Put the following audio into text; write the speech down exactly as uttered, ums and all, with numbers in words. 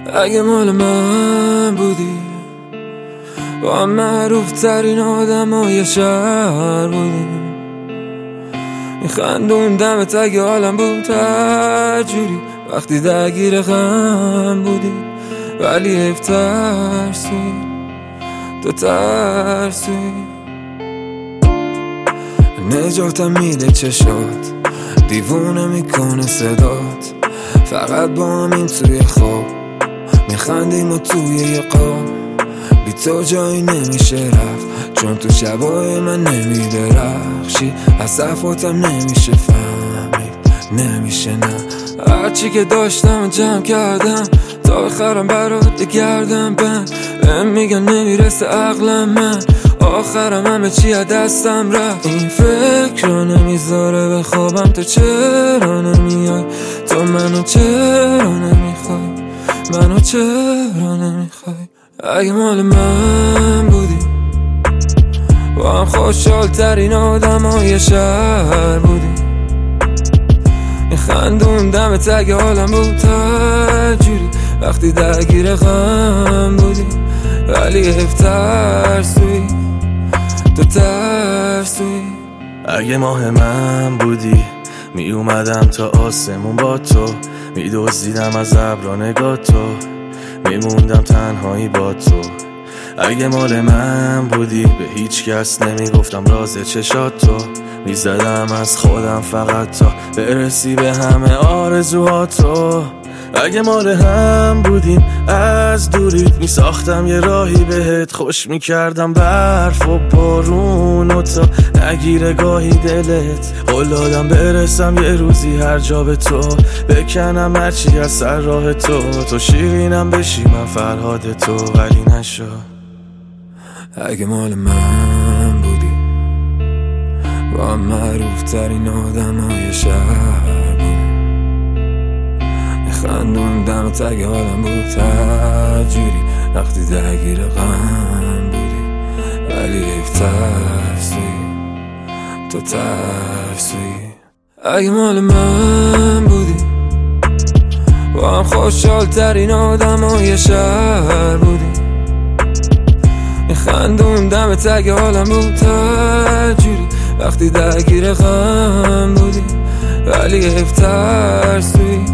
اگه مال من بودی، با معروف ترین آدم های شهر بودیم، میخندون دمت اگه حالم بود هر جوری، وقتی درگیر غم بودی ولی حیف ترسوی، تو ترسوی. نجاتم میده چشات، دیوونه میکنه صدات، فقط با همین توی خواب میخندیم و توی یه قاب، بی تو جایی نمیشه رفت، چون تو شبای من نمیدرخشی، از صفاتم نمیشه فهمید، نمیشه نه. هرچی که داشتم جمع کردم تا بخرم برات گردم بند، بهم میگن نمیرسه عقلم، من آخرم همه چی از دستم رفت. این فکر رو نمیذاره بخوابم، تو چرا نمیای، تو منو چرا نمیخوای، منو چرا نمیخوای. اگه مال من بودی، با هم خوشحال ترین آدم های شهر بودی، میخندون دمت اگه حالم بود هر جوری، وقتی درگیر غم بودی ولی حیف ترسوی، تو ترسوی. اگه ماه من بودی، می اومدم تا آسمون با تو، می دزدیدم از ابرا نگاه تو، میموندم تنهایی با تو. اگه مال من بودی، به هیچ کس نمیگفتم راز چشات تو، میزدم از خودم فقط تا برسی به همه آرزوهاتو. اگه مال هم بودیم، از دوریت میساختم یه راهی بهت، خوش میکردم برف و بارون و تا نگیره گاهی دلت، قول دادم برسم یه روزی هر جا به تو، بکنم هرچی از سر راه تو، تو شیرینم بشی من فرهاد تو، ولی نشد. اگه مال من بودی، با معروف ترین آدم های شهر بودی، میخندون دمت اگه حالم بود هر جوری، وقتی درگیر غم بودی ولی حیف ترسوی، تو ترسوی. اگه مال من بودی، با هم خوشحال ترین آدم های شهر بودی، میخندون دمت اگه حالم بود هر جوری، وقتی درگیر غم بودی ولی حیف ترسوی،